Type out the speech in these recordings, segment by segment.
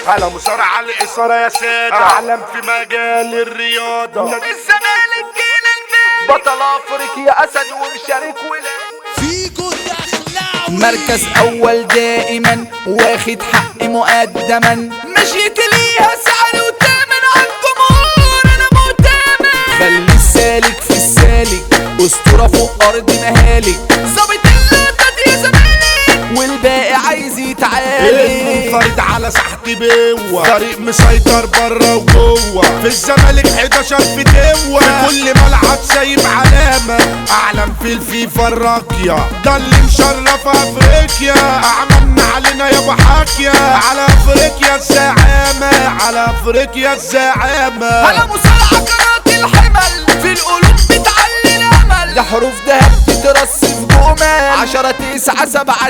على مصارعة الإثارة يا سادة، أعلم في مجال الرياضة. الزمالك جيل البيت، بطل افريقيا اسد ومشارك ولاية فيكو دخلاوي. مركز اول دائما واخد حق مقدما، مشيت ليها سعر وتامن على الجمهور انا مؤتمن. خلي السالك في السالك، اسطوره فوق ارض مهالك، ظابط اللقطه يا زمالك والباقي عايز يتعالج. المنفرد على ساحة بوة، فريق مسيطر برا وجوه، في الزمالك 11 فتوة، في كل ملعب سايب علامة، أعلم في الفيفا الراقية، ده اللي مشرف أفريقيا، أعملنا علينا يابا حاكية، على أفريقيا الزعامة، على أفريقيا الزعامة. على مصارعة قناة الحمل، في القلوب بتعلي الامل، ده حروف دهب تترص في جمل، 10 9 7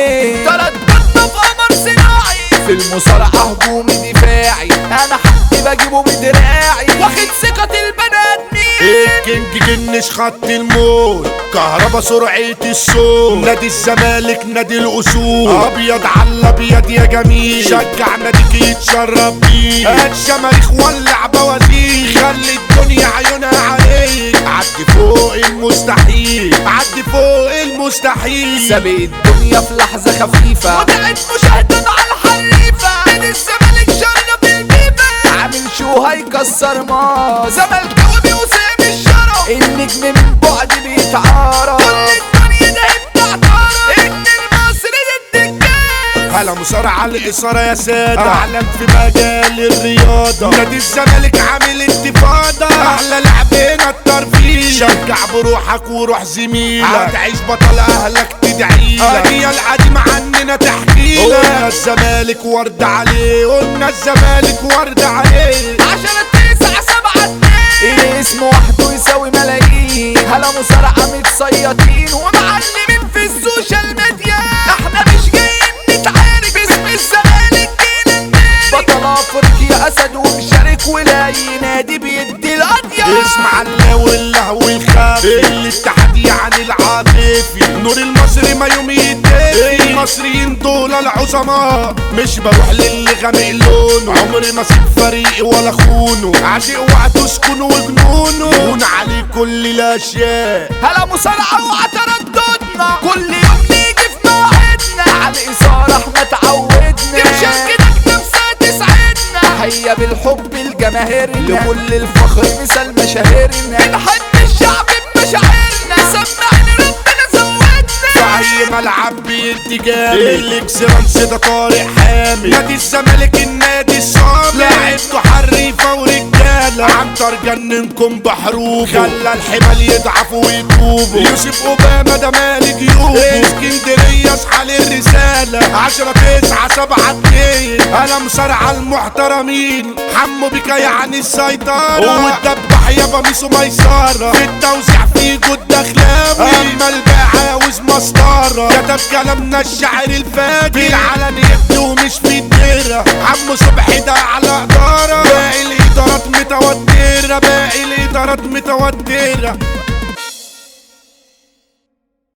2 ترددنا في قمر صناعي، في المصارعة هجومي دفاعي، انا حقي بجيبه بدراعي، واخد ثقة البنات مين. الكينج جنش خط الموت، كهربا سرعة الصوت، نادي الزمالك نادي الأصول، أبيض على الأبيض يا جميل، شجع ناديك يتشرب بيه، هات شماريخ ولع بوازيك، خلي الدنيا عيونها عليك، عدي فوق المستحيل، عدي فوق المستحيل. سابق الدنيا في لحظة خفيفة، وقعت مشاهدة على الحريفة، نادي الزمالك شرب البيبة، عامل شو هيكسر ما زملكاوي بيوسم الشرف، النجم من بعد بيتعارف، كل الدنيا ده بتعترف ان المصري ضد الكاس. على مصارعة الإثارة يا سادة، أعلم في مجال الرياضة، نادي الزمالك عامل انتفاضة، أحلى لعبنا الترفيه، شجع بروحك وروح زميلك، هتعيش بطل أهلك تدعيلك، أجيال قديمة عننا تحكيلك، قلنا الزمالك ورد عليه، قلنا الزمالك ورد عليه. 10 9 7 2 الاسم وحده يساوي ملايين، هلا مصارعة متصيطين ومعلمين في السوشيال ميديا، احنا مش جايين نتعارك باسم الزمالك جينا نبارك، بطل افريقيا اسد ومشارك ولاي نادي بيدي القضية. اسمع اللاوي اللهو الخافي، الاتحاد يعني العاطفي، نور المصري ما يوم يتدفي، المصريين دول العظماء، مش بروح للي غامق لونه، عمري ما اسيب فريقي ولا خونه، عاشق وقته سكونه وجنونه، هون عليه كل الاشياء. هلا مصارعة وعترددنا، كل يوم نيجي في موعدنا، على الإثارة احنا تعودنا، مشاركتك نفسها تسعدنا، تحية بالحب لجماهيرنا، لكل الفخر مثال مشاهيرنا، بنحب الشعب بمشاعرنا، سمعني ربنا زودنا، في اي ملعب بيدي جامد، الاكسلانس ده طارق حامد، نادي الزمالك النادي الصامت، لعبته حريفه ورجاله، عنتر جننكم بحروبه، خلى الحمال يضعفوا ويتوبوا، يوسف اوباما ده مالك جيوبه، اسكندريه اصحى للرساله، 10 9 7 2 انا مصارعه المحترمين، حمو بك يعني السيطره، والدبح يابا ميسو ميسره، في التوزيع في جود دخلاوي، اما الباقي عاوز مسطره، كتب كلامنا الشاعر الفاجر، بالعلن يبدو